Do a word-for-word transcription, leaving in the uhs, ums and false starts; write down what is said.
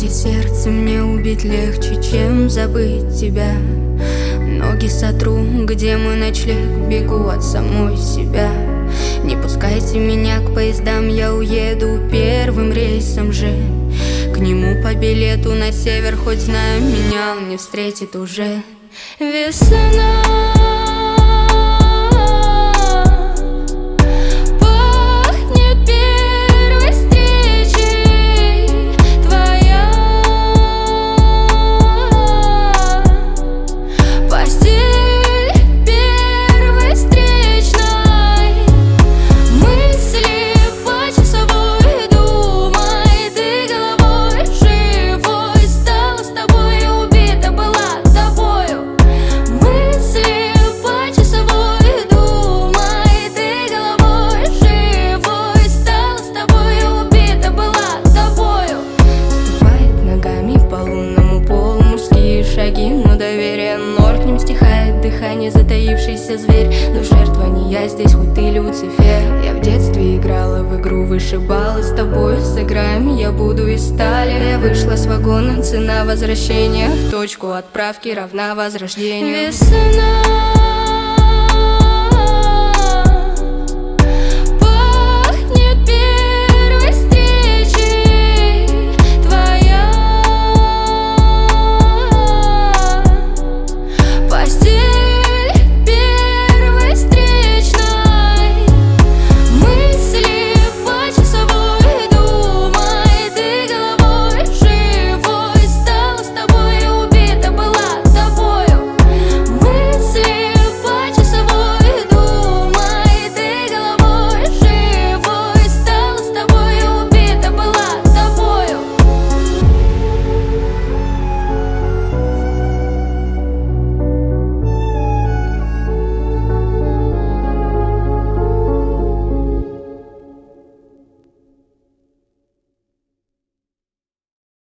сердце мне убить легче, чем забыть тебя. Ноги сотру, где мой ночлег, бегу от самой себя. Не пускайте меня к поездам, я уеду первым рейсом же. К нему по билету на север, хоть знаю, меня он не встретит уже. Весна но доверие ноль, к ним стихает дыхание, затаившийся зверь. Но жертва не я здесь, хоть ты Люцифер. Я в детстве играла в игру, вышибала с тобой. Сыграем, я буду из стали. Я вышла с вагона, цена возвращения в точку отправки равна возрождению. Весна.